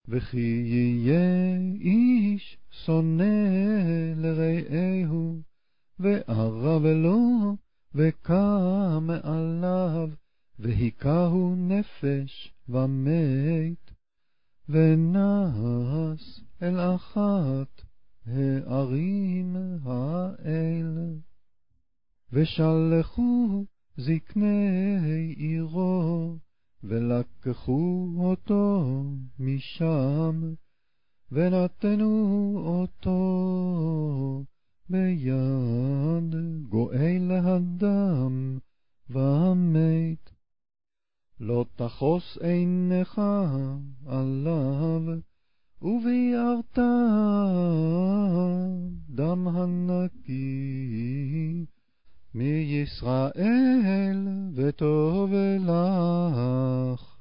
וכי יהיה איש שונא לרעהו, וערב לו, וקם עליו, והיכהו נפש ומת, ונס אל אחת הערים האלה. ושלחו זקני עירו, ולקחו אותו משם, ונתנו אותו ביד גואל הדם ומת. לא תחוס עינך עליו, וביערת דם הנקי מישראל, וטוב לך.